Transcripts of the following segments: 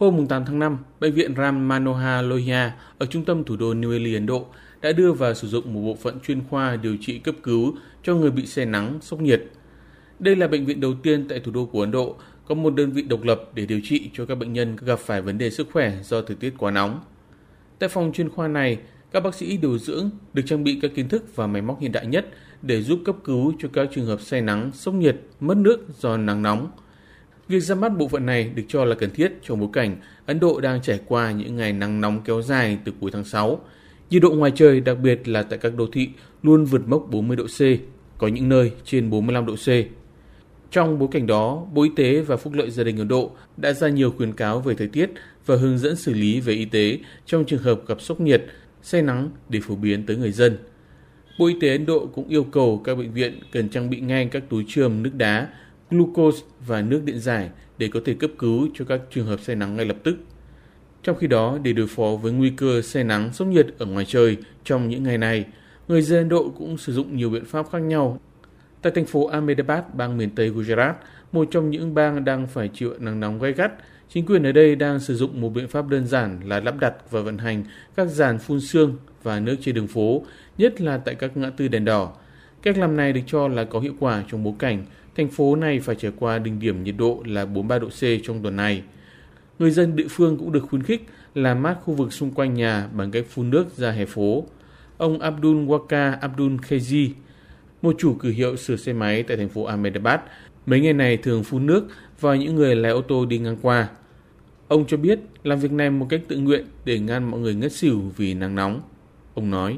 Hôm 8 tháng 5, Bệnh viện Ram Manohar Lohia ở trung tâm thủ đô New Delhi, Ấn Độ đã đưa vào sử dụng một bộ phận chuyên khoa điều trị cấp cứu cho người bị say nắng, sốc nhiệt. Đây là bệnh viện đầu tiên tại thủ đô của Ấn Độ có một đơn vị độc lập để điều trị cho các bệnh nhân gặp phải vấn đề sức khỏe do thời tiết quá nóng. Tại phòng chuyên khoa này, các bác sĩ điều dưỡng được trang bị các kiến thức và máy móc hiện đại nhất để giúp cấp cứu cho các trường hợp say nắng, sốc nhiệt, mất nước do nắng nóng. Việc ra mắt bộ phận này được cho là cần thiết trong bối cảnh Ấn Độ đang trải qua những ngày nắng nóng kéo dài từ cuối tháng 6. Nhiệt độ ngoài trời, đặc biệt là tại các đô thị, luôn vượt mốc 40 độ C, có những nơi trên 45 độ C. Trong bối cảnh đó, Bộ Y tế và Phúc lợi Gia đình Ấn Độ đã ra nhiều khuyến cáo về thời tiết và hướng dẫn xử lý về y tế trong trường hợp gặp sốc nhiệt, say nắng để phổ biến tới người dân. Bộ Y tế Ấn Độ cũng yêu cầu các bệnh viện cần trang bị ngay các túi chườm nước đá, glucose và nước điện giải để có thể cấp cứu cho các trường hợp say nắng ngay lập tức. Trong khi đó, để đối phó với nguy cơ say nắng, sốc nhiệt ở ngoài trời trong những ngày này, người dân Ấn Độ cũng sử dụng nhiều biện pháp khác nhau. Tại thành phố Ahmedabad, bang miền Tây Gujarat, một trong những bang đang phải chịu nắng nóng gay gắt, chính quyền ở đây đang sử dụng một biện pháp đơn giản là lắp đặt và vận hành các giàn phun sương và nước trên đường phố, nhất là tại các ngã tư đèn đỏ. Cách làm này được cho là có hiệu quả trong bối cảnh thành phố này phải trải qua đỉnh điểm nhiệt độ là 43 độ C trong tuần này. Người dân địa phương cũng được khuyến khích làm mát khu vực xung quanh nhà bằng cách phun nước ra hè phố. Ông Abdul Waka Abdul Khazi, một chủ cửa hiệu sửa xe máy tại thành phố Ahmedabad, mấy ngày này thường phun nước vào những người lái ô tô đi ngang qua. Ông cho biết làm việc này một cách tự nguyện để ngăn mọi người ngất xỉu vì nắng nóng. Ông nói: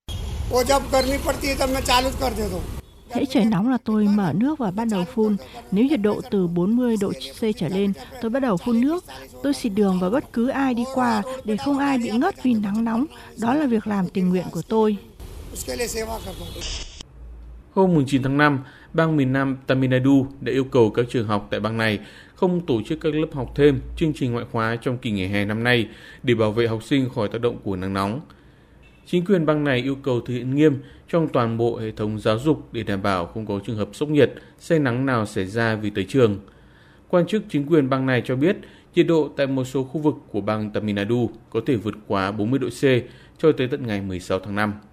Hễ trời nóng là tôi mở nước và bắt đầu phun. Nếu nhiệt độ từ 40 độ C trở lên, tôi bắt đầu phun nước. Tôi xịt đường vào bất cứ ai đi qua để không ai bị ngất vì nắng nóng. Đó là việc làm tình nguyện của tôi. Hôm 9 tháng 5, bang miền Nam Tamil Nadu đã yêu cầu các trường học tại bang này không tổ chức các lớp học thêm, chương trình ngoại khóa trong kỳ nghỉ hè năm nay để bảo vệ học sinh khỏi tác động của nắng nóng. Chính quyền bang này yêu cầu thực hiện nghiêm trong toàn bộ hệ thống giáo dục để đảm bảo không có trường hợp sốc nhiệt, say nắng nào xảy ra vì tới trường. Quan chức chính quyền bang này cho biết nhiệt độ tại một số khu vực của bang Tamil Nadu có thể vượt quá 40 độ C cho tới tận ngày 16 tháng 5.